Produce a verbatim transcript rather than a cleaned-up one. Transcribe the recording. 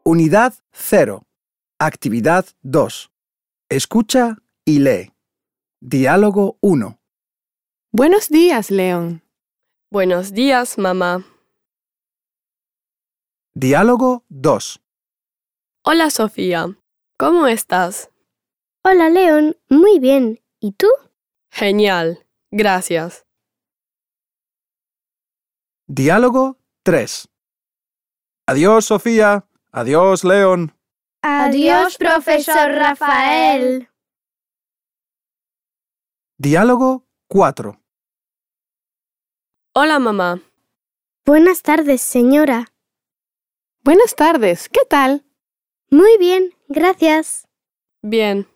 Unidad cero. Actividad dos. Escucha y lee. Diálogo uno. Buenos días, León. Buenos días, mamá. Diálogo dos. Hola, Sofía. ¿Cómo estás? Hola, León. Muy bien. ¿Y tú? Genial. Gracias. Diálogo tres. Adiós, Sofía. Adiós, León. Adiós, profesor Rafael. Diálogo cuatro. Hola, mamá. Buenas tardes, señora. Buenas tardes. ¿Qué tal? Muy bien, gracias. Bien.